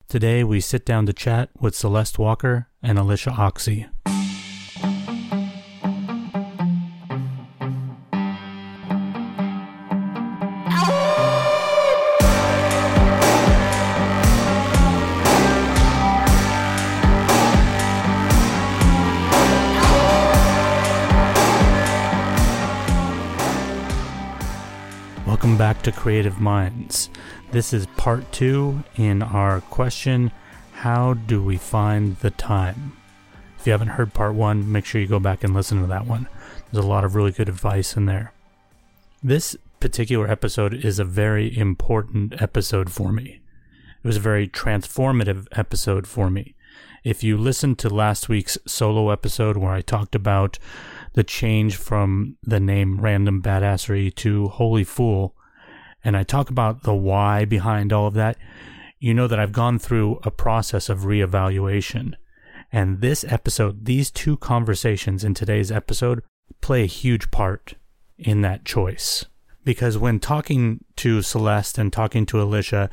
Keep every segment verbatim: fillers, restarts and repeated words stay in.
Today we sit down to chat with Celeste Walker and Alicia Oxy. Welcome back to Creative Minds. This is part two in our question, how do we find the time? If you haven't heard part one, make sure you go back and listen to that one. There's a lot of really good advice in there. This particular episode is a very important episode for me. It was a very transformative episode for me. If you listened to last week's solo episode where I talked about the change from the name Random Badassery to Holy Fool, and I talk about the why behind all of that, you know that I've gone through a process of reevaluation. And this episode, these two conversations in today's episode, play a huge part in that choice. Because when talking to Celeste and talking to Alicia,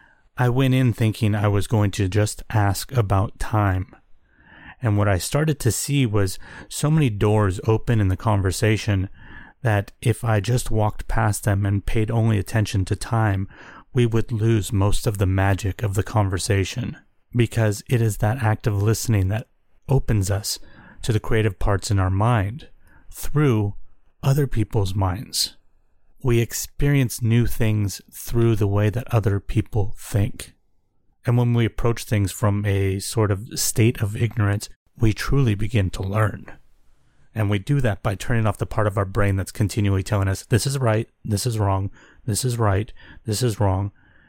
I went in thinking I was going to just ask about time. And what I started to see was so many doors open in the conversation that if I just walked past them and paid only attention to time, we would lose most of the magic of the conversation. Because it is that act of listening that opens us to the creative parts in our mind through other people's minds. We experience new things through the way that other people think. And when we approach things from a sort of state of ignorance, we truly begin to learn. And we do that by turning off the part of our brain that's continually telling us, this is right, this is wrong, this is right, this is wrong.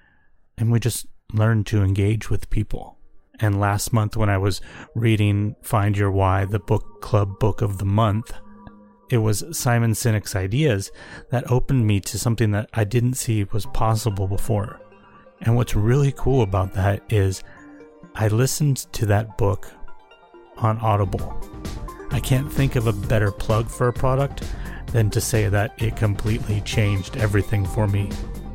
And we just learn to engage with people. And last month when I was reading Find Your Why, the book club book of the month, it was Simon Sinek's ideas that opened me to something that I didn't see was possible before. And what's really cool about that is I listened to that book on Audible. I can't think of a better plug for a product than to say that it completely changed everything for me.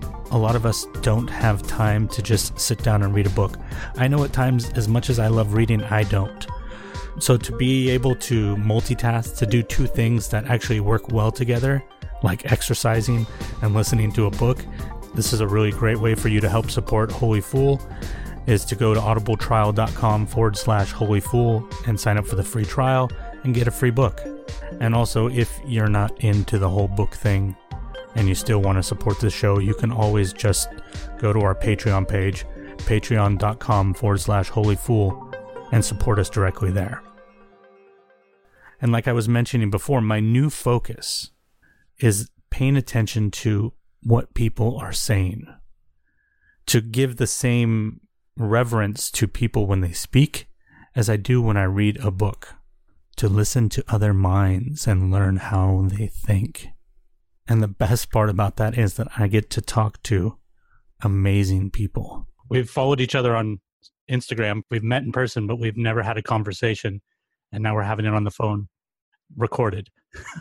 A lot of us don't have time to just sit down and read a book. I know at times, as much as I love reading, I don't. So to be able to multitask, to do two things that actually work well together, like exercising and listening to a book, this is a really great way for you to help support Holy Fool, is to go to audibletrial.com forward slash Holy Fool and sign up for the free trial and get a free book. And also, if you're not into the whole book thing and you still want to support the show, you can always just go to our Patreon page, patreon.com forward slash Holy Fool, and support us directly there. And like I was mentioning before, my new focus is paying attention to what people are saying. To give the same reverence to people when they speak as I do when I read a book. To listen to other minds and learn how they think. And the best part about that is that I get to talk to amazing people. We've followed each other on Instagram. We've met in person, but we've never had a conversation. And now we're having it on the phone, recorded.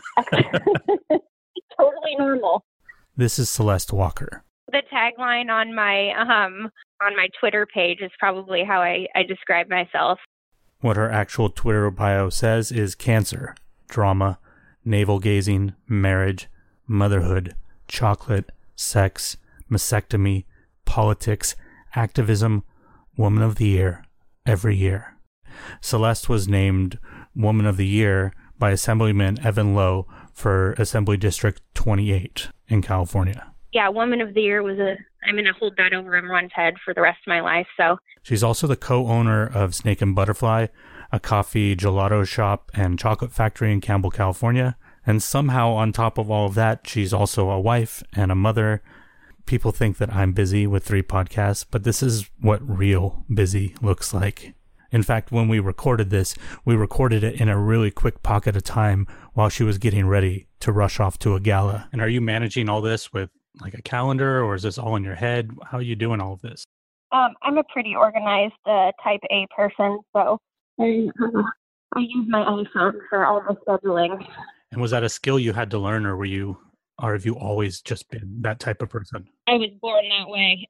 Totally normal. This is Celeste Walker. The tagline on my um on my Twitter page is probably how I, I describe myself. What her actual Twitter bio says is cancer, drama, navel-gazing, marriage, motherhood, chocolate, sex, mastectomy, politics, activism, woman of the year, every year. Celeste was named Woman of the Year by Assemblyman Evan Lowe for Assembly District twenty-eight in California. Yeah, Woman of the Year was a, I'm going to hold that over everyone's head for the rest of my life, so. She's also the co-owner of Snake and Butterfly, a coffee gelato shop and chocolate factory in Campbell, California. And somehow on top of all of that, she's also a wife and a mother. People think that I'm busy with three podcasts, but this is what real busy looks like. In fact, when we recorded this, we recorded it in a really quick pocket of time while she was getting ready to rush off to a gala. And are you managing all this with like a calendar, or is this all in your head? How are you doing all of this? Um, I'm a pretty organized uh, type A person, so I, uh, I use my iPhone for all my scheduling. And was that a skill you had to learn, or were you or have you always just been that type of person? I was born that way.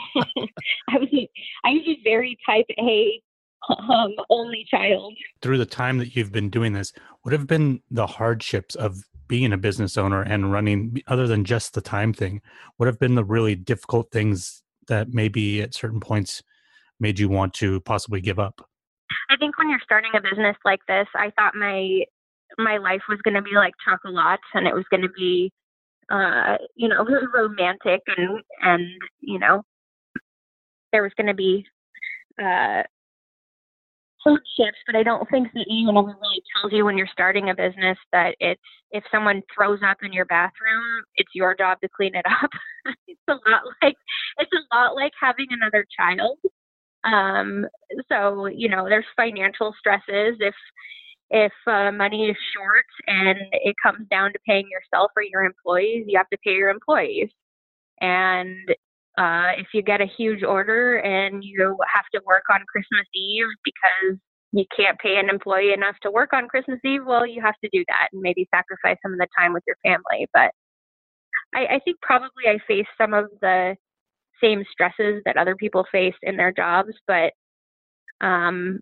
I was a, I was a very type A um, only child. Through the time that you've been doing this, what have been the hardships of being a business owner and running, other than just the time thing? What have been the really difficult things that maybe at certain points made you want to possibly give up? I think when you're starting a business like this, I thought my my life was going to be like chocolate, and it was going to be, uh, you know, really romantic, and and you know, there was going to be uh, hardships. But I don't think that anyone ever really tells you when you're starting a business that it's if someone throws up in your bathroom, it's your job to clean it up. It's a lot like it's a lot like having another child. Um, so, you know, there's financial stresses. If, if uh, money is short and it comes down to paying yourself or your employees, you have to pay your employees. And, uh, if you get a huge order and you have to work on Christmas Eve because you can't pay an employee enough to work on Christmas Eve, well, you have to do that and maybe sacrifice some of the time with your family. But I, I think probably I faced some of the same stresses that other people face in their jobs, but um,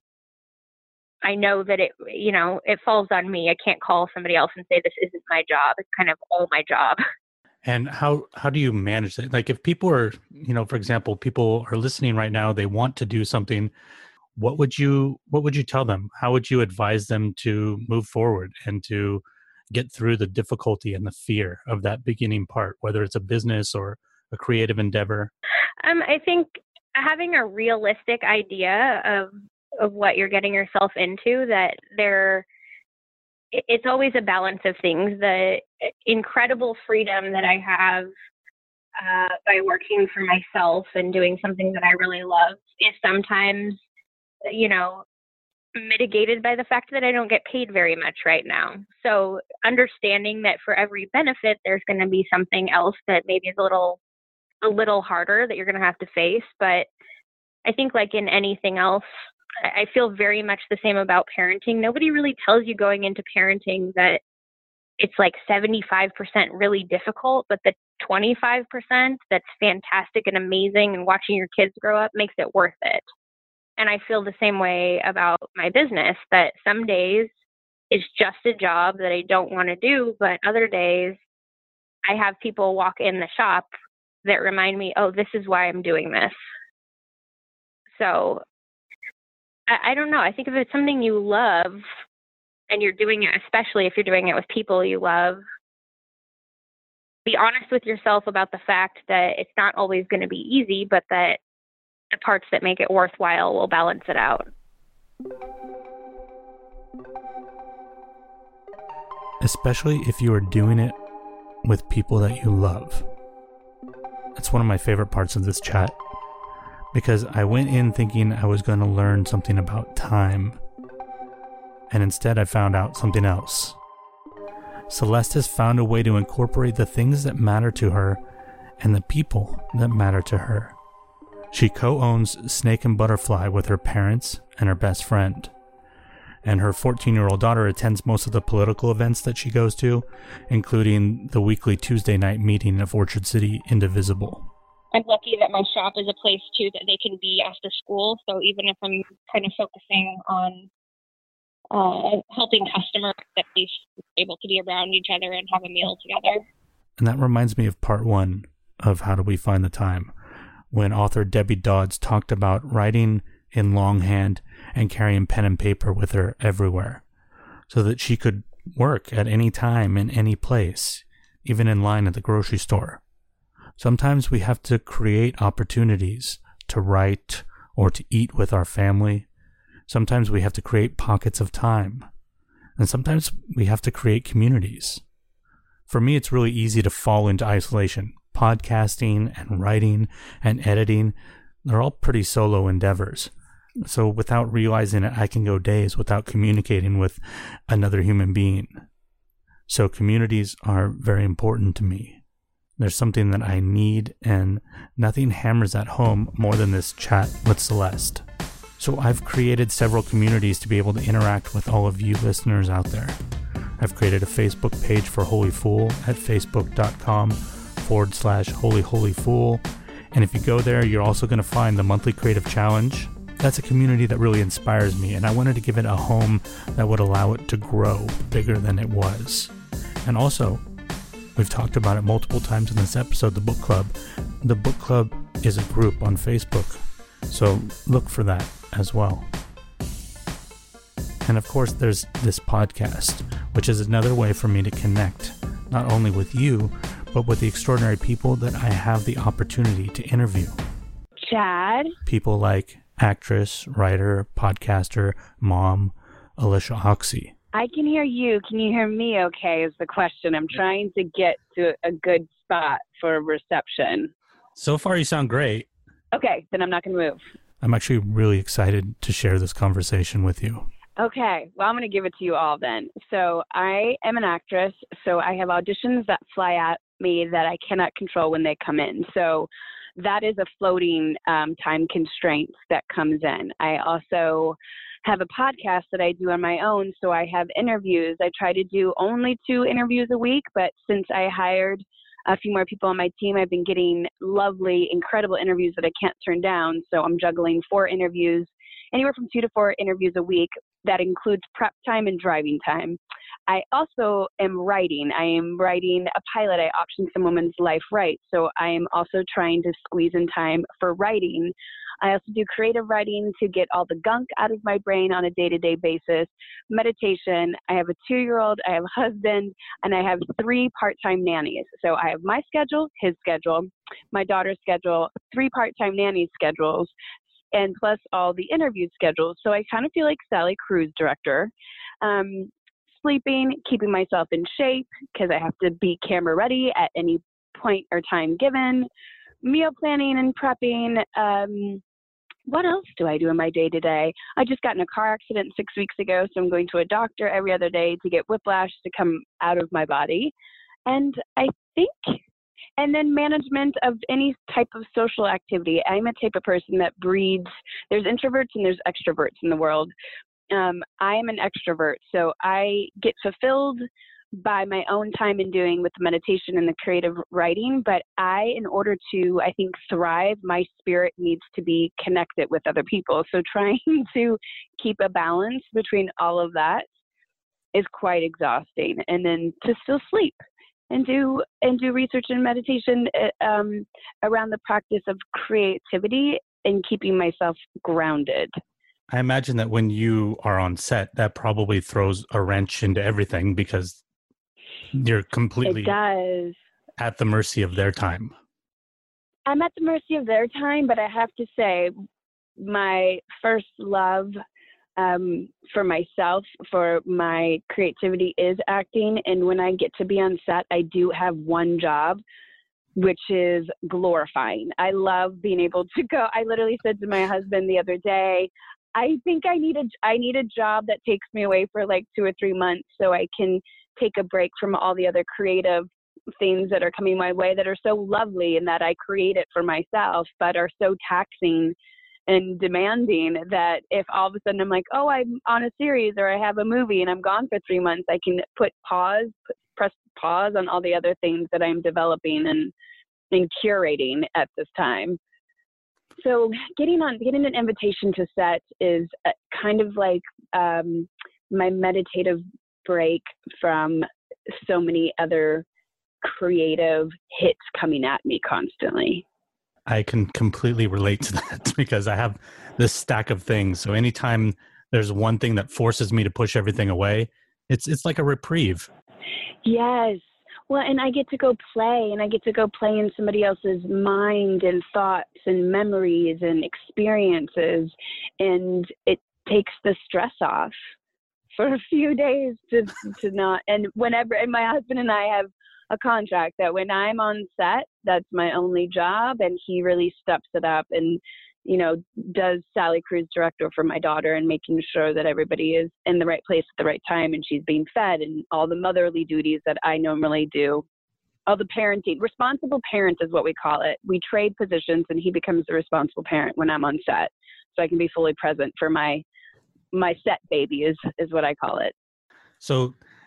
I know that it, you know, it falls on me. I can't call somebody else and say, this isn't my job. It's kind of all my job. And how, how do you manage it? Like if people are, you know, for example, people are listening right now, they want to do something, what would you, what would you tell them? How would you advise them to move forward and to get through the difficulty and the fear of that beginning part, whether it's a business or a creative endeavor? Um, I think having a realistic idea of of what you're getting yourself into, that there, it's always a balance of things. The incredible freedom that I have uh, by working for myself and doing something that I really love is sometimes, you know, mitigated by the fact that I don't get paid very much right now. So understanding that for every benefit, there's going to be something else that maybe is a little a little harder that you're going to have to face. But I think like in anything else, I feel very much the same about parenting. Nobody really tells you going into parenting that it's like seventy-five percent really difficult, but the twenty-five percent that's fantastic and amazing and watching your kids grow up makes it worth it. And I feel the same way about my business, that some days it's just a job that I don't want to do, but other days I have people walk in the shop that remind me, oh, this is why I'm doing this. So I, I don't know. I think if it's something you love and you're doing it, especially if you're doing it with people you love, be honest with yourself about the fact that it's not always going to be easy, but that the parts that make it worthwhile will balance it out. Especially if you are doing it with people that you love. That's one of my favorite parts of this chat, because I went in thinking I was going to learn something about time, and instead I found out something else. Celeste has found a way to incorporate the things that matter to her and the people that matter to her. She co-owns Snake and Butterfly with her parents and her best friend. And her fourteen-year-old daughter attends most of the political events that she goes to, including the weekly Tuesday night meeting of Orchard City Indivisible. I'm lucky that my shop is a place, too, that they can be after school. So even if I'm kind of focusing on uh, helping customers, at least able to be around each other and have a meal together. And that reminds me of part one of How Do We Find the Time, when author Debbie Dodds talked about writing in longhand and carrying pen and paper with her everywhere so that she could work at any time in any place, even in line at the grocery store. Sometimes we have to create opportunities to write or to eat with our family. Sometimes we have to create pockets of time. And sometimes we have to create communities. For me, it's really easy to fall into isolation. Podcasting and writing and editing, they're all pretty solo endeavors. So without realizing it, I can go days without communicating with another human being. So communities are very important to me. There's something that I need, and nothing hammers at home more than this chat with Celeste. So I've created several communities to be able to interact with all of you listeners out there. I've created a Facebook page for Holy Fool at facebook.com forward slash Holy Holy Fool. And if you go there, you're also going to find the monthly creative challenge. That's a community that really inspires me, and I wanted to give it a home that would allow it to grow bigger than it was. And also, we've talked about it multiple times in this episode, the book club. The book club is a group on Facebook, so look for that as well. And of course, there's this podcast, which is another way for me to connect, not only with you, but with the extraordinary people that I have the opportunity to interview. Chad? People like actress, writer, podcaster, mom, Alicia Oxy. I can hear you. Can you hear me okay is the question. I'm trying to get to a good spot for reception. So far, you sound great. Okay, then I'm not going to move. I'm actually really excited to share this conversation with you. Okay, well, I'm going to give it to you all then. So I am an actress, so I have auditions that fly at me that I cannot control when they come in. So that is a floating um, time constraint that comes in. I also have a podcast that I do on my own, so I have interviews. I try to do only two interviews a week, but since I hired a few more people on my team, I've been getting lovely, incredible interviews that I can't turn down. So I'm juggling four interviews, anywhere from two to four interviews a week. That includes prep time and driving time. I also am writing. I am writing a pilot. I optioned some women's life right. So I am also trying to squeeze in time for writing. I also do creative writing to get all the gunk out of my brain on a day-to-day basis. Meditation. I have a two-year-old. I have a husband, and I have three part-time nannies. So I have my schedule, his schedule, my daughter's schedule, three part-time nanny schedules, and plus all the interview schedules. So I kind of feel like Sally Cruise director. Um, sleeping, keeping myself in shape because I have to be camera ready at any point or time given. Meal planning and prepping. Um, what else do I do in my day-to-day? I just got in a car accident six weeks ago, so I'm going to a doctor every other day to get whiplash to come out of my body. And I think... And then management of any type of social activity. I'm a type of person that breeds, there's introverts and there's extroverts in the world. Um, I am an extrovert, so I get fulfilled by my own time in doing with the meditation and the creative writing. But I, in order to, I think, thrive, my spirit needs to be connected with other people. So trying to keep a balance between all of that is quite exhausting. And then to still sleep. And do and do research and meditation um, around the practice of creativity and keeping myself grounded. I imagine that when you are on set, that probably throws a wrench into everything because you're completely it does. at the mercy of their time. I'm at the mercy of their time, but I have to say my first love Um, for myself, for my creativity is acting. And when I get to be on set, I do have one job, which is glorifying. I love being able to go. I literally said to my husband the other day, I think I need a, I need a job that takes me away for like two or three months so I can take a break from all the other creative things that are coming my way that are so lovely and that I created for myself, but are so taxing and demanding that if all of a sudden I'm like, oh, I'm on a series or I have a movie and I'm gone for three months, I can put pause, put, press pause on all the other things that I'm developing and, and curating at this time. So getting on, getting an invitation to set is a, kind of like um, my meditative break from so many other creative hits coming at me constantly. I can completely relate to that because I have this stack of things. So anytime there's one thing that forces me to push everything away, it's it's like a reprieve. Yes. Well, and I get to go play, and I get to go play in somebody else's mind and thoughts and memories and experiences, and it takes the stress off for a few days to to not. And whenever, and my husband and I have a contract that when I'm on set, that's my only job, and he really steps it up and, you know, does Sally Cruise director for my daughter and making sure that everybody is in the right place at the right time and she's being fed and all the motherly duties that I normally do. All the parenting, responsible parent is what we call it. We trade positions and he becomes the responsible parent when I'm on set. So I can be fully present for my, my set baby is, is what I call it. So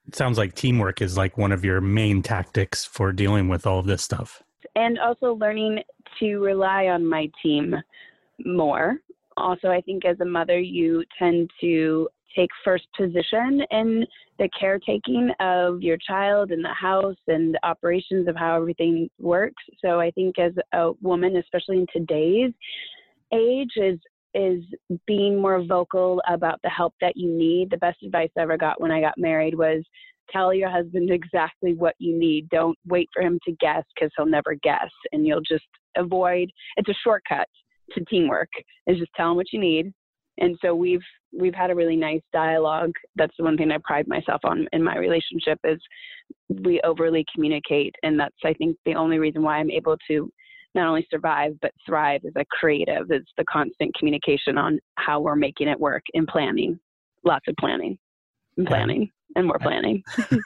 It sounds like teamwork is like one of your main tactics for dealing with all of this stuff. And also learning to rely on my team more. Also, I think as a mother, you tend to take first position in the caretaking of your child and the house and the operations of how everything works. So I think as a woman, especially in today's age, is is being more vocal about the help that you need. The best advice I ever got when I got married was tell your husband exactly what you need. Don't wait for him to guess, because he'll never guess, and you'll just avoid. It's a shortcut to teamwork, is just tell him what you need. And so we've we've had a really nice dialogue. That's the one thing I pride myself on in my relationship, is we overly communicate. And that's, I think, the only reason why I'm able to not only survive, but thrive as a creative, is the constant communication on how we're making it work and planning. Lots of planning and planning yeah. and more planning.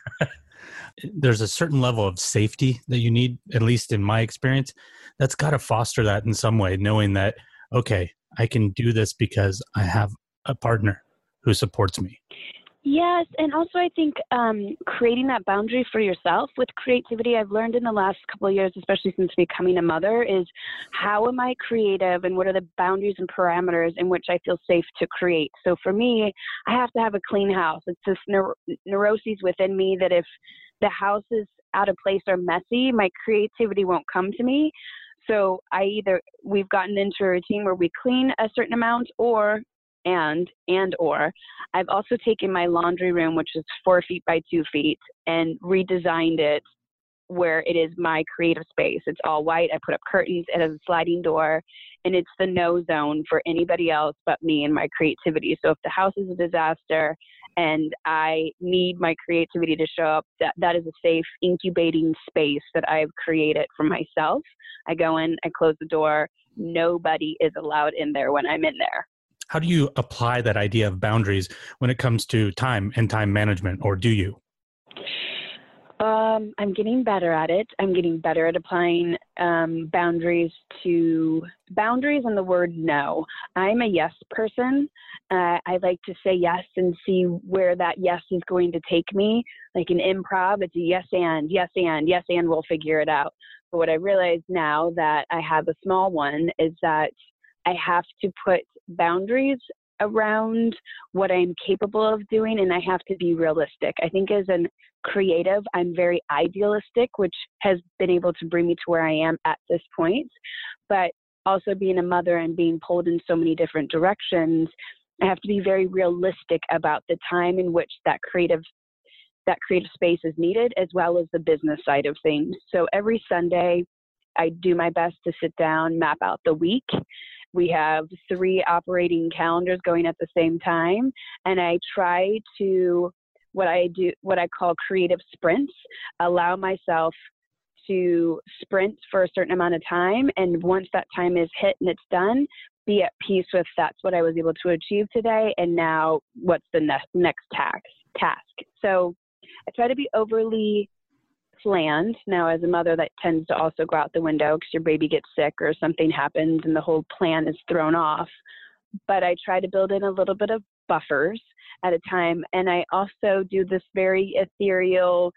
There's a certain level of safety that you need, at least in my experience, that's got to foster that in some way, knowing that, okay, I can do this because I have a partner who supports me. Yes. And also I think um, creating that boundary for yourself with creativity, I've learned in the last couple of years, especially since becoming a mother, is how am I creative and what are the boundaries and parameters in which I feel safe to create? So for me, I have to have a clean house. It's this neur- neuroses within me that if the house is out of place or messy, my creativity won't come to me. So I either, we've gotten into a routine where we clean a certain amount, or and, and, or I've also taken my laundry room, which is four feet by two feet, and redesigned it where it is my creative space. It's all white. I put up curtains. It has a sliding door, and it's the no zone for anybody else but me and my creativity. So if the house is a disaster and I need my creativity to show up, that, that is a safe incubating space that I've created for myself. I go in, I close the door. Nobody is allowed in there when I'm in there. How do you apply that idea of boundaries when it comes to time and time management, or do you? Um, I'm getting better at it. I'm getting better at applying um, boundaries to boundaries and the word no. I'm a yes person. Uh, I like to say yes and see where that yes is going to take me. Like in improv, it's a yes and, yes and, yes and, we'll figure it out. But what I realize now that I have a small one is that I have to put boundaries around what I'm capable of doing, and I have to be realistic. I think as a creative, I'm very idealistic, which has been able to bring me to where I am at this point. But also being a mother and being pulled in so many different directions, I have to be very realistic about the time in which that creative that creative space is needed, as well as the business side of things. So every Sunday, I do my best to sit down, map out the week. We have three operating calendars going at the same time, and I try to, what I do, what I call creative sprints, allow myself to sprint for a certain amount of time, and once that time is hit and it's done, be at peace with that's what I was able to achieve today, and now what's the ne- next task, task. So I try to be overly planned. Now, as a mother, that tends to also go out the window because your baby gets sick or something happens and the whole plan is thrown off. But I try to build in a little bit of buffers at a time. And I also do this very ethereal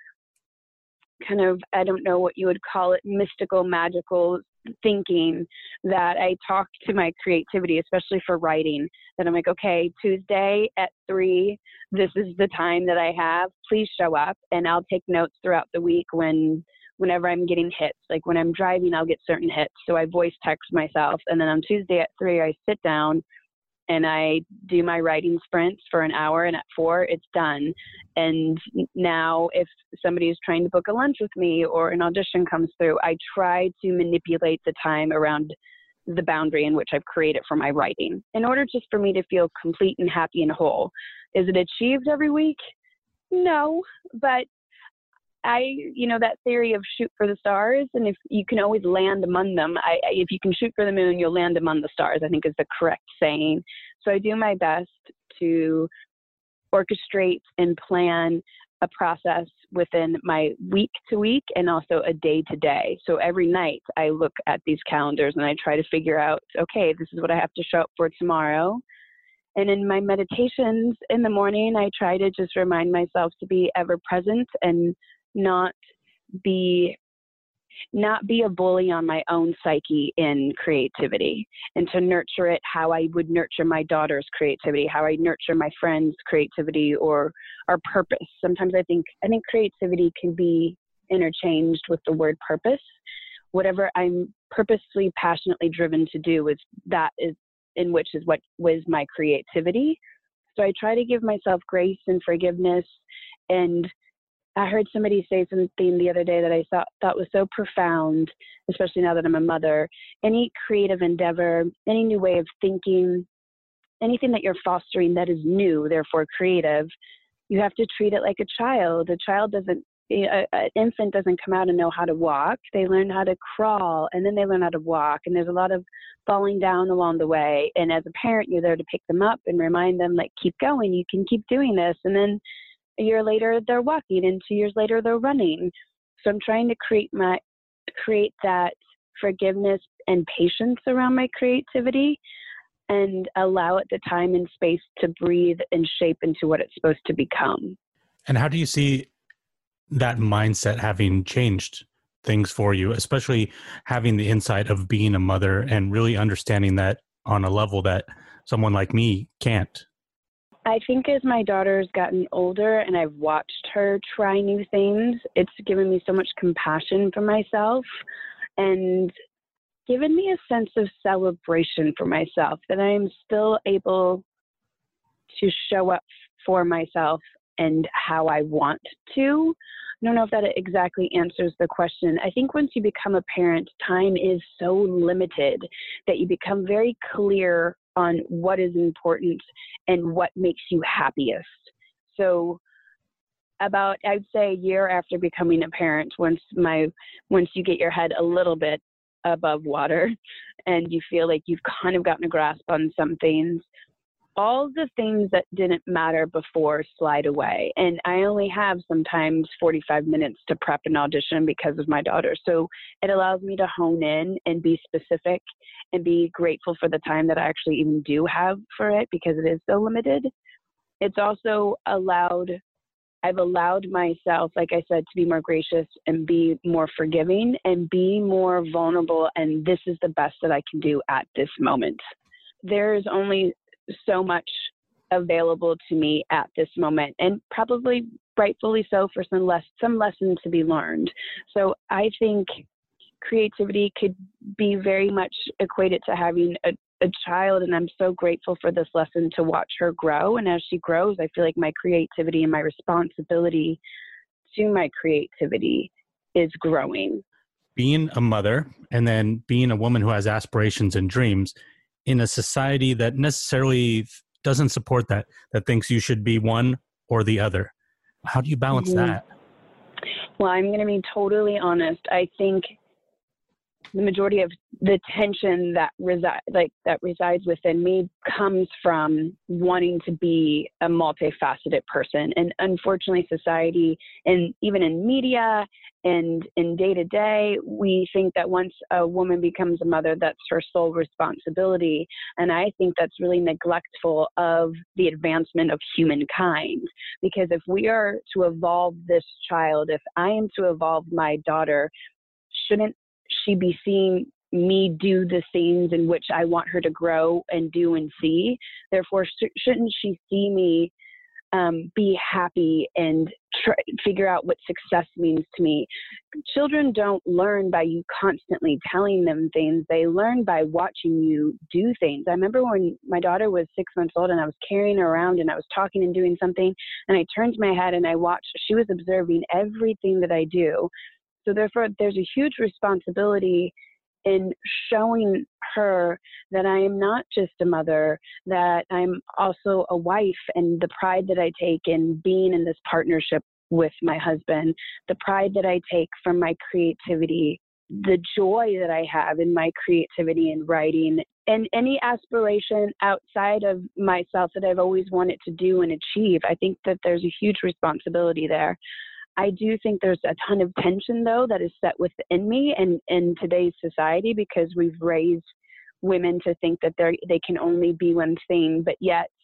kind of, I don't know what you would call it, mystical, magical thinking that I talk to my creativity, especially for writing, that I'm like, okay, Tuesday at three, this is the time that I have. Please show up, and I'll take notes throughout the week when, whenever I'm getting hits. Like when I'm driving, I'll get certain hits. So I voice text myself, and then on Tuesday at three, I sit down and I do my writing sprints for an hour, and at four, it's done. And now if somebody is trying to book a lunch with me or an audition comes through, I try to manipulate the time around the boundary in which I've created for my writing in order just for me to feel complete and happy and whole. Is it achieved every week? No, but I, you know, that theory of shoot for the stars, and if you can always land among them, I, if you can shoot for the moon, you'll land among the stars, I think is the correct saying. So I do my best to orchestrate and plan a process within my week to week and also a day to day. So every night I look at these calendars and I try to figure out, okay, this is what I have to show up for tomorrow. And in my meditations in the morning, I try to just remind myself to be ever present and not be not be a bully on my own psyche in creativity, and to nurture it how I would nurture my daughter's creativity, how I nurture my friend's creativity or our purpose. Sometimes I think I think creativity can be interchanged with the word purpose. Whatever I'm purposely, passionately driven to do is that is in which is what was my creativity. So I try to give myself grace and forgiveness. And I heard somebody say something the other day that I thought, thought was so profound, especially now that I'm a mother. Any creative endeavor, any new way of thinking, anything that you're fostering that is new, therefore creative, you have to treat it like a child. A child doesn't, a, an infant doesn't come out and know how to walk. They learn how to crawl, and then they learn how to walk. And there's a lot of falling down along the way. And as a parent, you're there to pick them up and remind them, like, keep going, you can keep doing this. And then a year later, they're walking, and two years later, they're running. So I'm trying to create my create that forgiveness and patience around my creativity, and allow it the time and space to breathe and shape into what it's supposed to become. And how do you see that mindset having changed things for you, especially having the insight of being a mother and really understanding that on a level that someone like me can't? I think as my daughter's gotten older and I've watched her try new things, it's given me so much compassion for myself and given me a sense of celebration for myself, that I'm still able to show up for myself and how I want to. I don't know if that exactly answers the question. I think once you become a parent, time is so limited that you become very clear on what is important and what makes you happiest. So about, I'd say a year after becoming a parent, once my, once you get your head a little bit above water and you feel like you've kind of gotten a grasp on some things, all the things that didn't matter before slide away. And I only have sometimes forty-five minutes to prep an audition because of my daughter. So it allows me to hone in and be specific and be grateful for the time that I actually even do have for it, because it is so limited. It's also allowed, I've allowed myself, like I said, to be more gracious and be more forgiving and be more vulnerable. And this is the best that I can do at this moment. There's only so much available to me at this moment, and probably rightfully so for some less some lessons to be learned. So I think creativity could be very much equated to having a, a child, and I'm so grateful for this lesson to watch her grow. And as she grows, I feel like my creativity and my responsibility to my creativity is growing. Being a mother and then being a woman who has aspirations and dreams in a society that necessarily doesn't support that, that thinks you should be one or the other. How do you balance Mm-hmm. that? Well, I'm going to be totally honest. I think the majority of the tension that resi- like that resides within me comes from wanting to be a multifaceted person. And unfortunately, society, and even in media and in day to day, we think that once a woman becomes a mother, that's her sole responsibility. And I think that's really neglectful of the advancement of humankind. Because if we are to evolve this child, if I am to evolve my daughter, shouldn't she be seeing me do the things in which I want her to grow and do and see? Therefore, sh- shouldn't she see me um, be happy and try, figure out what success means to me? Children don't learn by you constantly telling them things. They learn by watching you do things. I remember when my daughter was six months old and I was carrying her around and I was talking and doing something, and I turned my head and I watched. She was observing everything that I do. So therefore, there's a huge responsibility in showing her that I am not just a mother, that I'm also a wife, and the pride that I take in being in this partnership with my husband, the pride that I take from my creativity, the joy that I have in my creativity and writing, and any aspiration outside of myself that I've always wanted to do and achieve. I think that there's a huge responsibility there. I do think there's a ton of tension, though, that is set within me and in today's society, because we've raised women to think that they they can only be one thing. But yet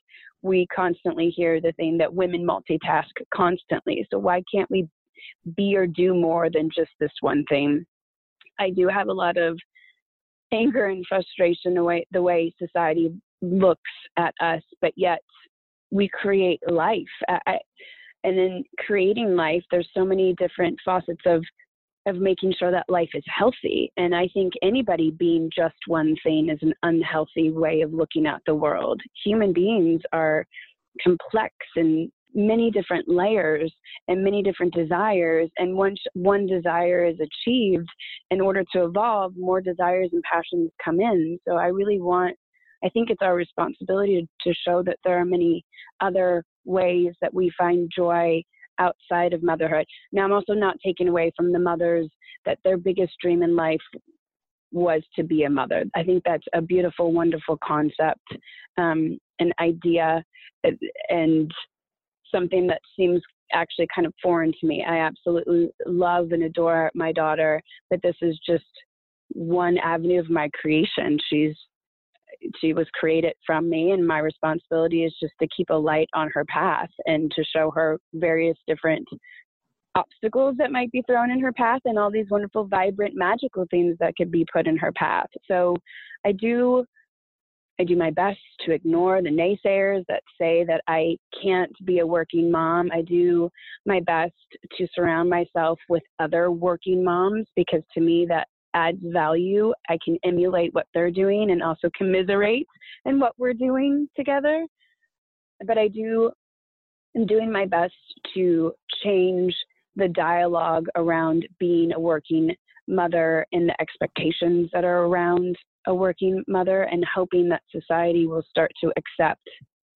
we constantly hear the thing that women multitask constantly. So why can't we be or do more than just this one thing? I do have a lot of anger and frustration the way, the way society looks at us, but yet we create life. I, and in creating life, there's so many different facets of of making sure that life is healthy. And I think anybody being just one thing is an unhealthy way of looking at the world. Human beings are complex in many different layers and many different desires. And once one desire is achieved, in order to evolve, more desires and passions come in. So I really want, I think it's our responsibility to, to show that there are many other ways that we find joy outside of motherhood. Now, I'm also not taking away from the mothers that their biggest dream in life was to be a mother. I think that's a beautiful, wonderful concept, um, an idea, and something that seems actually kind of foreign to me. I absolutely love and adore my daughter, but this is just one avenue of my creation. She's She was created from me, and my responsibility is just to keep a light on her path and to show her various different obstacles that might be thrown in her path and all these wonderful, vibrant, magical things that could be put in her path. So I do, I do my best to ignore the naysayers that say that I can't be a working mom. I do my best to surround myself with other working moms, because to me that adds value. I can emulate what they're doing and also commiserate in what we're doing together. But I do, I'm doing my best to change the dialogue around being a working mother and the expectations that are around a working mother, and hoping that society will start to accept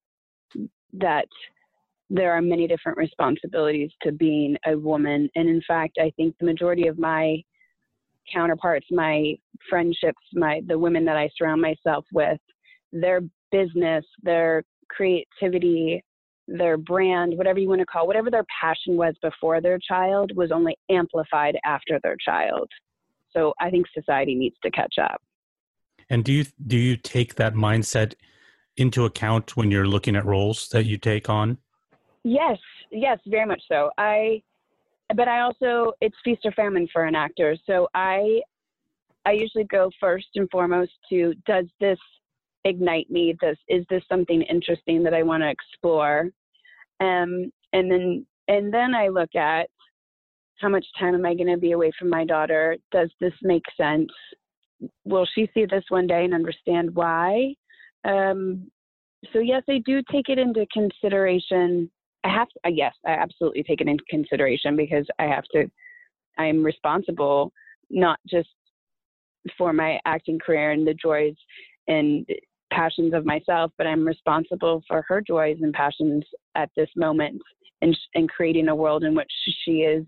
that there are many different responsibilities to being a woman. And in fact, I think the majority of my counterparts, my friendships, my the women that I surround myself with, their business, their creativity, their brand, whatever you want to call, whatever their passion was before their child was only amplified after their child. So I think society needs to catch up. And do you do you take that mindset into account when you're looking at roles that you take on? Yes, yes, very much so. I But I also, it's feast or famine for an actor. So I I usually go first and foremost to, does this ignite me? Does, is this something interesting that I want to explore? Um, and then and then I look at, how much time am I going to be away from my daughter? Does this make sense? Will she see this one day and understand why? Um, so yes, I do take it into consideration. I have to, yes, I absolutely take it into consideration, because I have to, I am responsible not just for my acting career and the joys and passions of myself, but I'm responsible for her joys and passions at this moment, and, and creating a world in which she is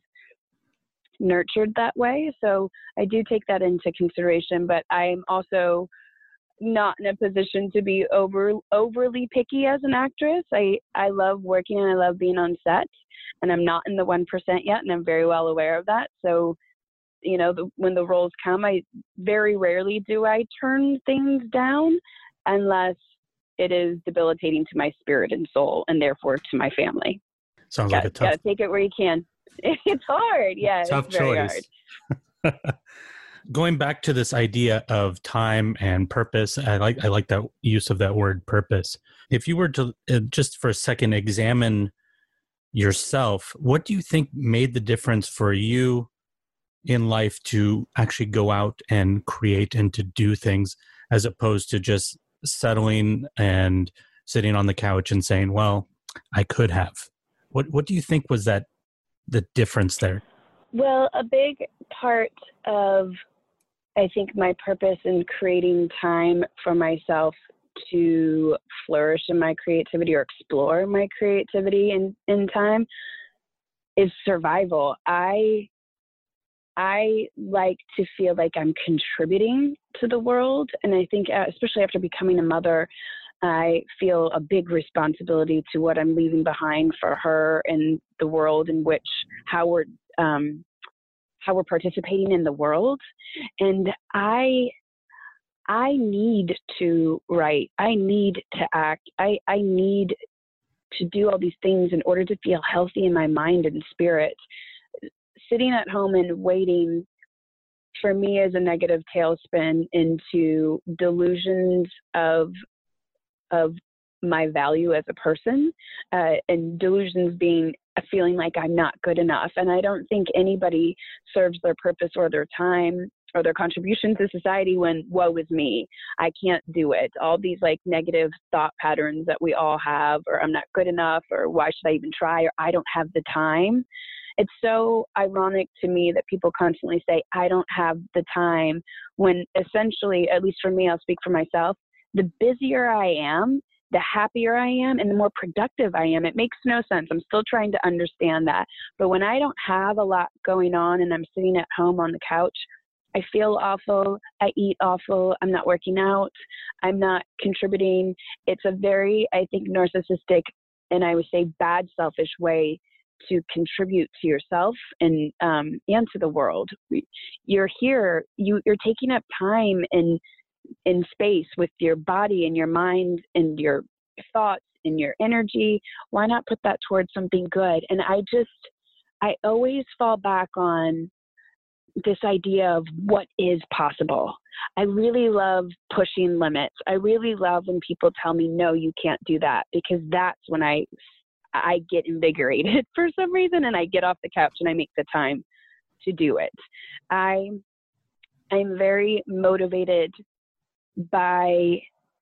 nurtured that way. So I do take that into consideration, but I'm also not in a position to be over overly picky as an actress. I, I love working and I love being on set, and I'm not in the one percent yet, and I'm very well aware of that. So, you know, the, when the roles come, I very rarely do I turn things down unless it is debilitating to my spirit and soul, and therefore to my family. Sounds Got, like a tough, gotta take it where you can. It's hard. Yeah, tough it's very choice. hard. Going back to this idea of time and purpose, I like I like that use of that word purpose. If you were to uh, just for a second examine yourself, what do you think made the difference for you in life to actually go out and create and to do things, as opposed to just settling and sitting on the couch and saying, well, I could have? What what do you think was that the difference there? Well, a big part of, I think, my purpose in creating time for myself to flourish in my creativity or explore my creativity in, in time is survival. I I like to feel like I'm contributing to the world. And I think, especially after becoming a mother, I feel a big responsibility to what I'm leaving behind for her and the world in which, how we're, um, how we're participating in the world. And I, I need to write. I need to act. I, I need to do all these things in order to feel healthy in my mind and spirit. Sitting at home and waiting for me is a negative tailspin into delusions of of my value as a person, uh, and delusions being a feeling like I'm not good enough. And I don't think anybody serves their purpose or their time or their contribution to society when woe is me, I can't do it. All these like negative thought patterns that we all have, or I'm not good enough, or why should I even try, or I don't have the time. It's so ironic to me that people constantly say, I don't have the time, when essentially, at least for me, I'll speak for myself, the busier I am, the happier I am, and the more productive I am. It makes no sense. I'm still trying to understand that. But when I don't have a lot going on and I'm sitting at home on the couch, I feel awful. I eat awful. I'm not working out. I'm not contributing. It's a very, I think, narcissistic, and I would say bad, selfish way to contribute to yourself and um, and to the world. You're here. You, you're taking up time and in space with your body and your mind and your thoughts and your energy. Why not put that towards something good? And I just, I always fall back on this idea of what is possible. I really love pushing limits. I really love when people tell me, no, you can't do that, because that's when I, I get invigorated for some reason, and I get off the couch and I make the time to do it. I, I'm very motivated by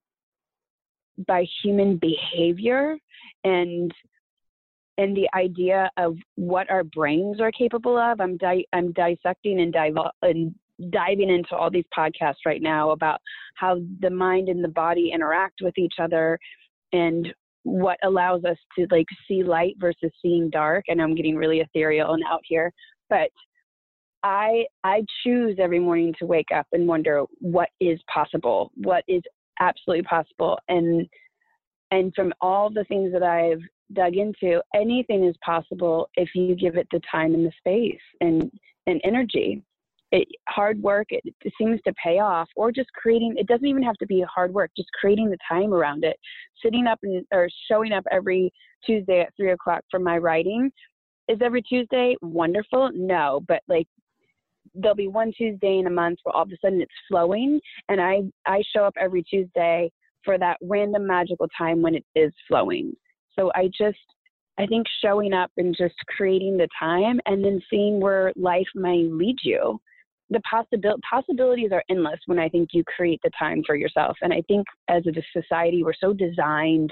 by human behavior and and the idea of what our brains are capable of. I'm di- I'm dissecting and, dive- and diving into all these podcasts right now about how the mind and the body interact with each other, and what allows us to like see light versus seeing dark. And I'm getting really ethereal and out here, but I I choose every morning to wake up and wonder what is possible, what is absolutely possible. And and from all the things that I've dug into, anything is possible if you give it the time and the space and, and energy. It, hard work, it, it seems to pay off, or just creating, it doesn't even have to be hard work, just creating the time around it. Sitting up and, or showing up every Tuesday at three o'clock for my writing. Is every Tuesday wonderful? No, but like, there'll be one Tuesday in a month where all of a sudden it's flowing, and I, I show up every Tuesday for that random magical time when it is flowing. So I just, I think showing up and just creating the time and then seeing where life may lead you. The possibil- possibilities are endless when I think you create the time for yourself. And I think as a society, we're so designed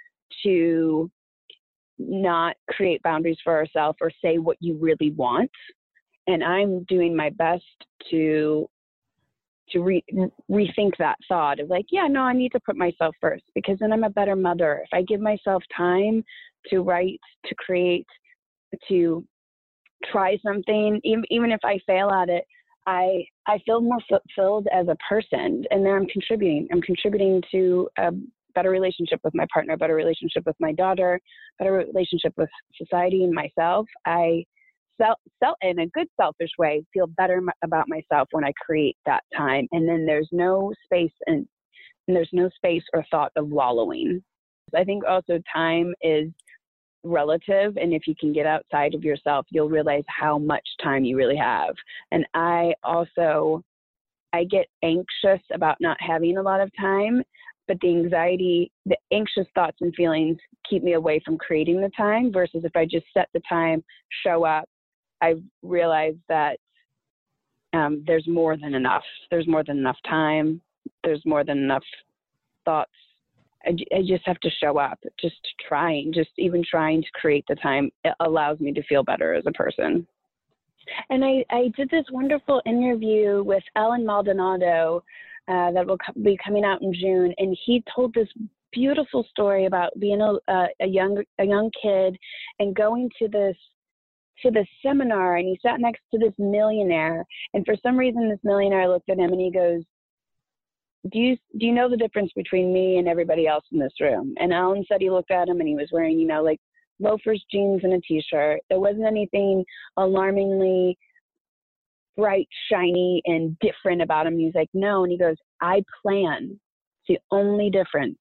to not create boundaries for ourselves or say what you really want. And I'm doing my best to to re- rethink that thought of like, yeah, no, I need to put myself first, because then I'm a better mother. If I give myself time to write, to create, to try something, even, even if I fail at it, I I feel more fulfilled as a person, and then I'm contributing. I'm contributing to a better relationship with my partner, a better relationship with my daughter, better relationship with society and myself. I Self, self, in a good selfish way, feel better m- about myself when I create that time. And then there's no space and, and there's no space or thought of wallowing. I think also time is relative. And if you can get outside of yourself, you'll realize how much time you really have. And I also, I get anxious about not having a lot of time, but the anxiety, the anxious thoughts and feelings keep me away from creating the time, versus if I just set the time, show up, I realized that um, there's more than enough. There's more than enough time. There's more than enough thoughts. I, I just have to show up. Just trying, just even trying to create the time, it allows me to feel better as a person. And I, I did this wonderful interview with Alan Maldonado uh, that will co- be coming out in June, and he told this beautiful story about being a, a, a young a young kid and going to this to this seminar, and he sat next to this millionaire, and for some reason this millionaire looked at him and he goes, do you do you know the difference between me and everybody else in this room? And Alan said he looked at him and he was wearing, you know, like loafers, jeans, and a t-shirt. There wasn't anything alarmingly bright, shiny, and different about him. He's like, no. And he goes, I plan. It's the only difference.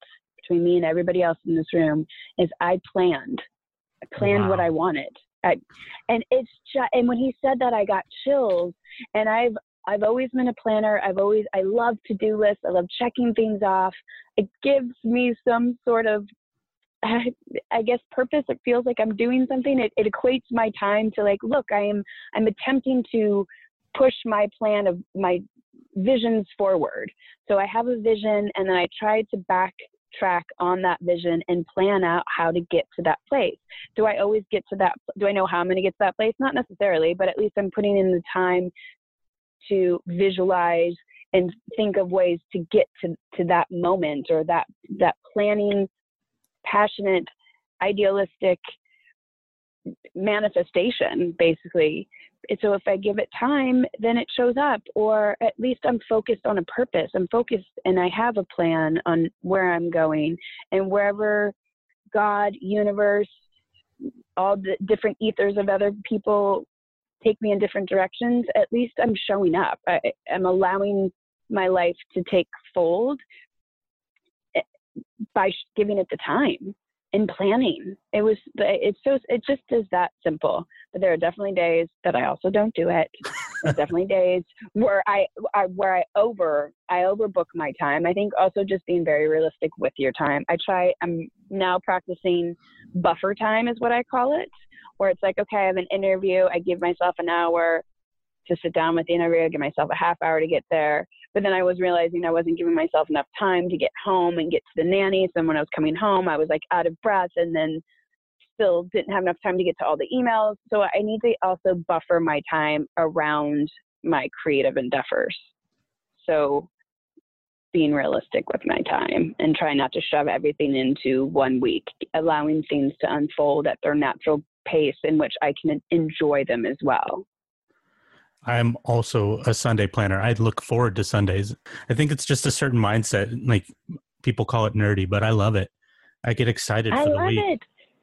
between me and everybody else in this room is I planned. I planned wow. what I wanted. I, and it's just, and when he said that, I got chills. And I've I've always been a planner. I've always I love to-do lists. I love checking things off. It gives me some sort of, I, I guess, purpose. It feels like I'm doing something. It, it equates my time to like, look, I am I'm attempting to push my plan of my visions forward. So I have a vision, and then I try to backtrack on that vision and plan out how to get to that place. Do I always get to that? Do I know how I'm going to get to that place? Not necessarily, but at least I'm putting in the time to visualize and think of ways to get to, to that moment, or that, that planning, passionate, idealistic manifestation, basically. So if I give it time, then it shows up, or at least I'm focused on a purpose. I'm focused and I have a plan on where I'm going, and wherever God, universe, all the different ethers of other people take me in different directions, at least I'm showing up. I, I'm allowing my life to take fold by giving it the time and planning. It was, it's so, it just is that simple. But there are definitely days that I also don't do it. There's definitely days where I, I, where I over, I overbook my time. I think also just being very realistic with your time. I try, I'm now practicing buffer time is what I call it, where it's like, okay, I have an interview. I give myself an hour to sit down with the interview. I give myself a half hour to get there. But then I was realizing I wasn't giving myself enough time to get home and get to the nanny. So when I was coming home, I was like out of breath, and then still didn't have enough time to get to all the emails. So I need to also buffer my time around my creative endeavors. So being realistic with my time and try not to shove everything into one week, allowing things to unfold at their natural pace in which I can enjoy them as well. I'm also a Sunday planner. I look forward to Sundays. I think it's just a certain mindset. Like, people call it nerdy, but I love it. I get excited I for the love week. it.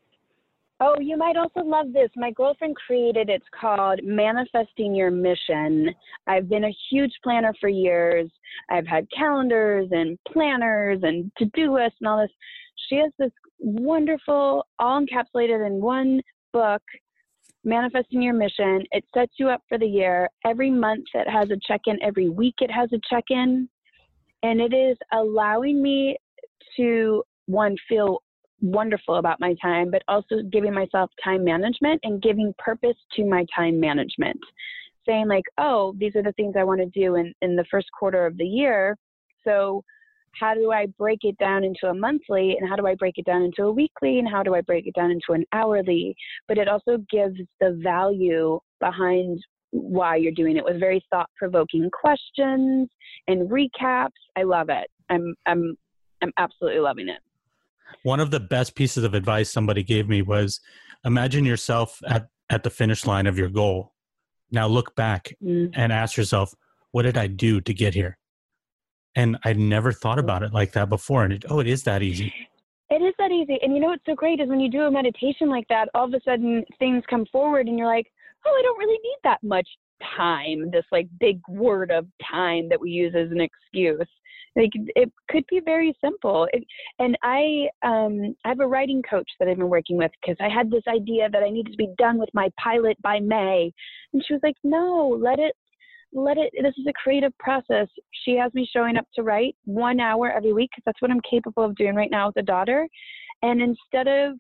Oh, you might also love this. My girlfriend created, it's called Manifesting Your Mission. I've been a huge planner for years. I've had calendars and planners and to-do lists and all this. She has this wonderful, all encapsulated in one book, Manifesting Your Mission. It sets you up for the year. Every month it has a check-in. Every week it has a check-in. And it is allowing me to, one, feel wonderful about my time, but also giving myself time management and giving purpose to my time management. Saying like, oh, these are the things I want to do in, in the first quarter of the year. So how do I break it down into a monthly, and how do I break it down into a weekly, and how do I break it down into an hourly? But it also gives the value behind why you're doing it with very thought-provoking questions and recaps. I love it. I'm I'm I'm absolutely loving it. One of the best pieces of advice somebody gave me was, imagine yourself at, at the finish line of your goal. Now look back mm. and ask yourself, what did I do to get here? And I'd never thought about it like that before. And it, oh, it is that easy. It is that easy. And you know what's so great is when you do a meditation like that, all of a sudden things come forward and you're like, oh, I don't really need that much time, this like big word of time that we use as an excuse. Like, it could be very simple. It, and I, um, I have a writing coach that I've been working with, because I had this idea that I needed to be done with my pilot by May. And she was like, no, let it, let it, this is a creative process. She has me showing up to write one hour every week, because that's what I'm capable of doing right now with a daughter. And instead of,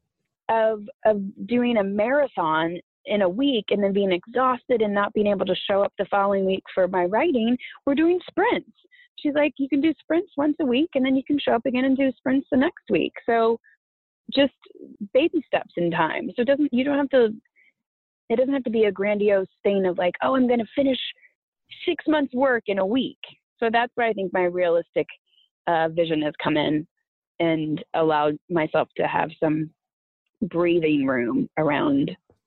of, of doing a marathon in a week and then being exhausted and not being able to show up the following week for my writing, we're doing sprints. She's like, you can do sprints once a week, and then you can show up again and do sprints the next week. So just baby steps in time. So it doesn't, you don't have to, it doesn't have to be a grandiose thing of like, oh, I'm going to finish six months work in a week. So that's where I think my realistic uh, vision has come in, and allowed myself to have some breathing room around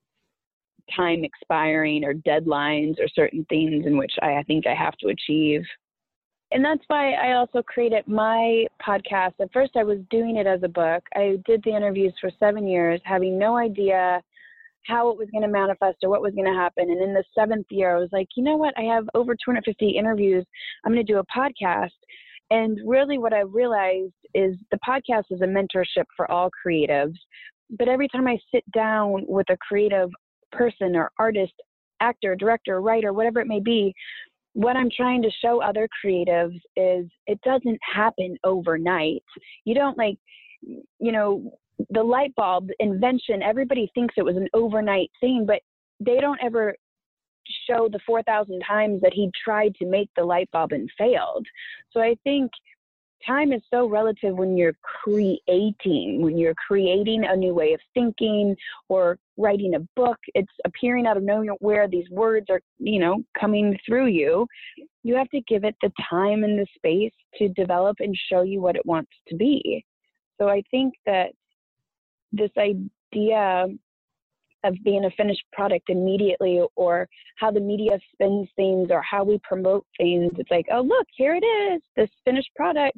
time expiring or deadlines or certain things in which I, I think I have to achieve. And that's why I also created my podcast. At first, I was doing it as a book. I did the interviews for seven years, having no idea how it was going to manifest or what was going to happen. And in the seventh year, I was like, you know what? I have over two hundred fifty interviews. I'm going to do a podcast. And really what I realized is the podcast is a mentorship for all creatives. But every time I sit down with a creative person or artist, actor, director, writer, whatever it may be, what I'm trying to show other creatives is it doesn't happen overnight. You don't like, you know, the light bulb invention, everybody thinks it was an overnight thing, but they don't ever show the four thousand times that he tried to make the light bulb and failed. So I think time is so relative when you're creating, when you're creating a new way of thinking or writing a book. It's appearing out of nowhere. These words are, you know, coming through you. You have to give it the time and the space to develop and show you what it wants to be. So I think that this idea of being a finished product immediately, or how the media spins things, or how we promote things, it's like, oh, look, here it is, this finished product.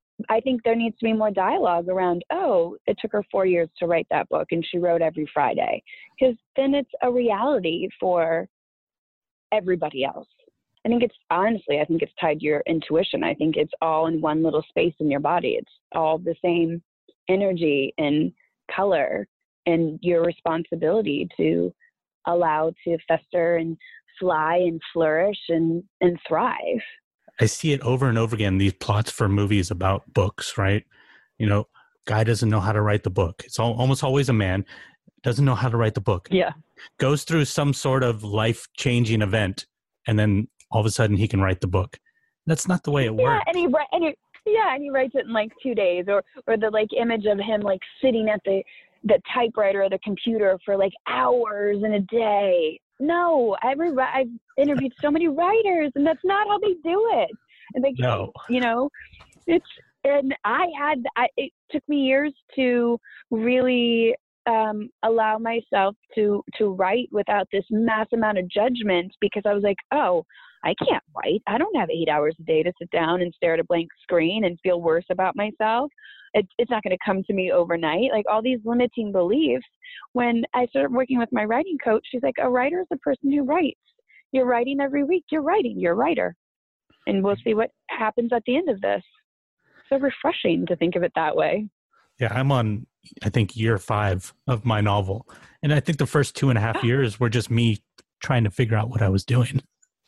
I think there needs to be more dialogue around, oh, it took her four years to write that book and she wrote every Friday. Because then it's a reality for everybody else. I think it's, honestly, I think it's tied to your intuition. I think it's all in one little space in your body. It's all the same energy and color, and your responsibility to allow to fester and fly and flourish and, and thrive. I see it over and over again, these plots for movies about books, right? You know, guy doesn't know how to write the book. It's all, almost always a man, doesn't know how to write the book. Yeah. Goes through some sort of life-changing event, and then all of a sudden he can write the book. That's not the way it yeah, works. And he, and he, yeah, and he writes it in like two days, or, or the like image of him like sitting at the, the typewriter or the computer for like hours in a day. No, every I've interviewed so many writers, and that's not how they do it. And they, no, you know, it's and I had I, it took me years to really um, allow myself to to write without this mass amount of judgment, because I was like, oh, I can't write. I don't have eight hours a day to sit down and stare at a blank screen and feel worse about myself. It's it's not going to come to me overnight. Like all these limiting beliefs. When I started working with my writing coach, she's like, a writer is a person who writes. You're writing every week. You're writing. You're a writer. And we'll see what happens at the end of this. So refreshing to think of it that way. Yeah, I'm on, I think, year five of my novel. And I think the first two and a half years were just me trying to figure out what I was doing.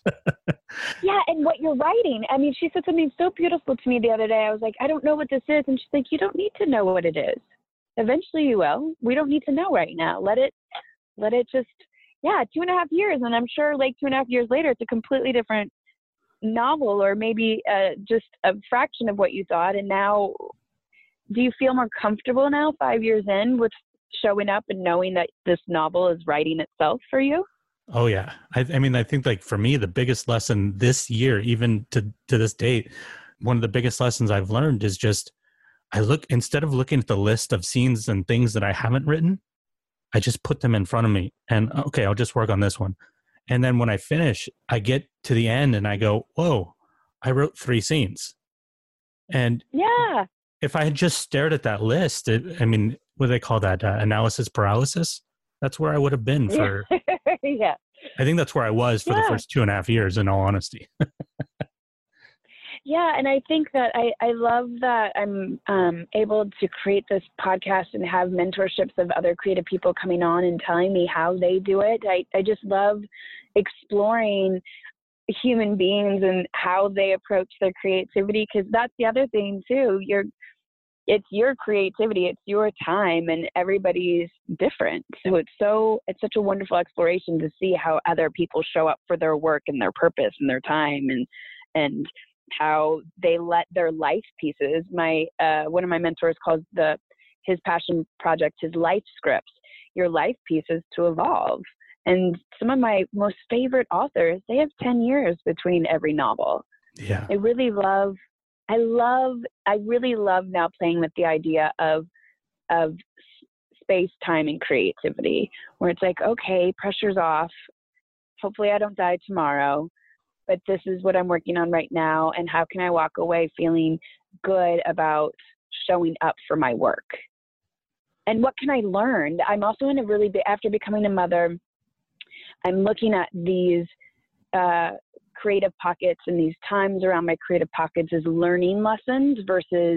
Yeah, and what you're writing. I mean, she said something so beautiful to me the other day. I was like, I don't know what this is. And she's like, you don't need to know what it is. Eventually you will. We don't need to know right now. Let it, let it just, yeah, two and a half years. And I'm sure like two and a half years later, it's a completely different novel, or maybe uh, just a fraction of what you thought. And now, do you feel more comfortable now, five years in, with showing up and knowing that this novel is writing itself for you? Oh yeah. I, I mean, I think like for me, the biggest lesson this year, even to, to this date, one of the biggest lessons I've learned is just, I look, instead of looking at the list of scenes and things that I haven't written, I just put them in front of me and okay, I'll just work on this one. And then when I finish, I get to the end and I go, whoa, I wrote three scenes. And yeah, if I had just stared at that list, it, I mean, what do they call that? Uh, analysis paralysis? That's where I would have been for, yeah. I think that's where I was for yeah. the first two and a half years, in all honesty. Yeah, and I think that I, I love that I'm um, able to create this podcast and have mentorships of other creative people coming on and telling me how they do it. I, I just love exploring human beings and how they approach their creativity, because that's the other thing too. You're, it's your creativity, it's your time, and everybody's different. So it's so it's such a wonderful exploration to see how other people show up for their work and their purpose and their time, and and how they let their life pieces. My uh, one of my mentors calls the his passion project his life scripts, your life pieces to evolve. And some of my most favorite authors, they have ten years between every novel. Yeah, I really love. I love. I really love now playing with the idea of of space, time, and creativity, where it's like, okay, pressure's off. Hopefully, I don't die tomorrow. But this is what I'm working on right now, and how can I walk away feeling good about showing up for my work? And what can I learn? I'm also in a really big, after becoming a mother, I'm looking at these uh, creative pockets, and these times around my creative pockets as learning lessons versus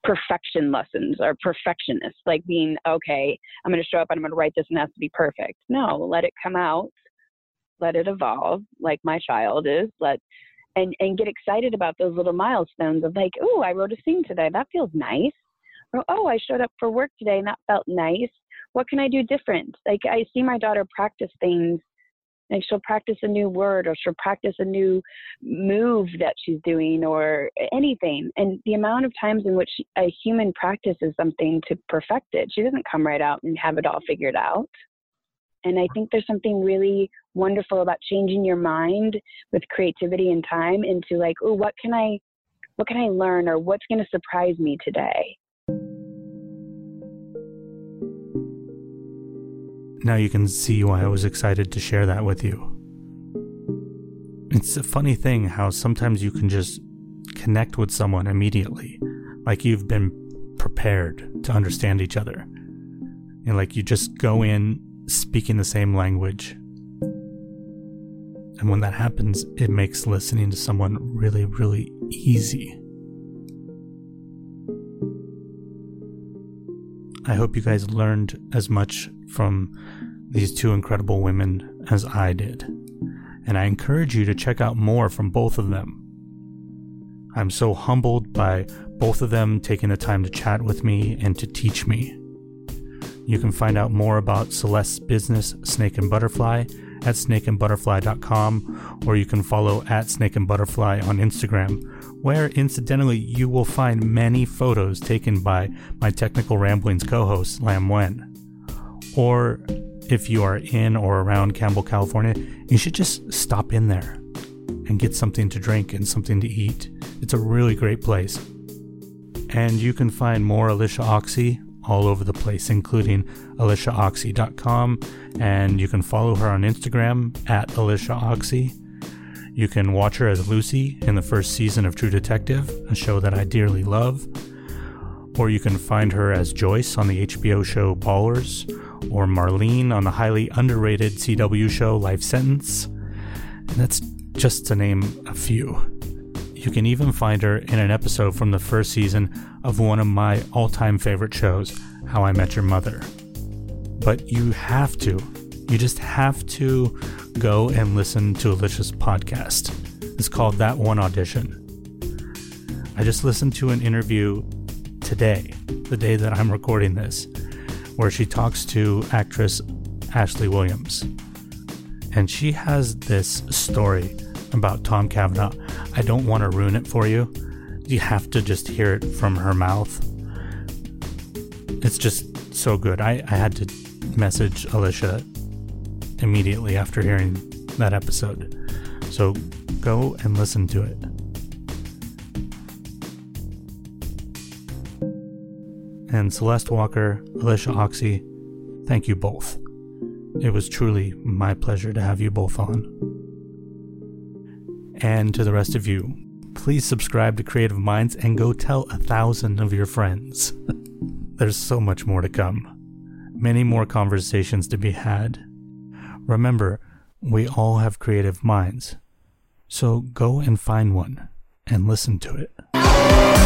perfection lessons or perfectionists, like being, okay, I'm going to show up and I'm going to write this and it has to be perfect. No, let it come out, let it evolve like my child is, let, and, and get excited about those little milestones of like, oh, I wrote a scene today. That feels nice. Or, oh, I showed up for work today and that felt nice. What can I do different? Like I see my daughter practice things. Like she'll practice a new word or she'll practice a new move that she's doing or anything. And the amount of times in which a human practices something to perfect it, she doesn't come right out and have it all figured out. And I think there's something really wonderful about changing your mind with creativity and time into like, oh, what can I, what can I learn, or what's going to surprise me today? Now you can see why I was excited to share that with you. It's a funny thing how sometimes you can just connect with someone immediately, like you've been prepared to understand each other. And like you just go in speaking the same language. And when that happens, it makes listening to someone really, really easy. I hope you guys learned as much from these two incredible women as I did. And I encourage you to check out more from both of them. I'm so humbled by both of them taking the time to chat with me and to teach me. You can find out more about Celeste's business, Snake and Butterfly, at snake and butterfly dot com, or you can follow at Snake and Butterfly on Instagram, where incidentally you will find many photos taken by my Technical Ramblings co-host, Lam Wen. Or if you are in or around Campbell, California, you should just stop in there and get something to drink and something to eat. It's a really great place. And you can find more Alicia Oxy all over the place, including alicia oxy dot com, and you can follow her on Instagram at alicia oxy. You can watch her as Lucy in the first season of True Detective, a show that I dearly love. Or you can find her as Joyce on the H B O show Ballers, or Marlene on the highly underrated C W show Life Sentence. And that's just to name a few. You can even find her in an episode from the first season of one of my all-time favorite shows, How I Met Your Mother. But you have to, you just have to go and listen to Alicia's podcast. It's called That One Audition. I just listened to an interview today, the day that I'm recording this, where she talks to actress Ashley Williams. And she has this story about Tom Cavanaugh. I don't want to ruin it for you. You have to just hear it from her mouth. It's just so good. I, I had to message Alicia immediately after hearing that episode. So go and listen to it. And Celeste Walker, Alicia Oxy, thank you both. It was truly my pleasure to have you both on. And to the rest of you, please subscribe to Creative Minds and go tell a thousand of your friends. There's so much more to come. Many more conversations to be had. Remember, we all have creative minds. So go and find one and listen to it.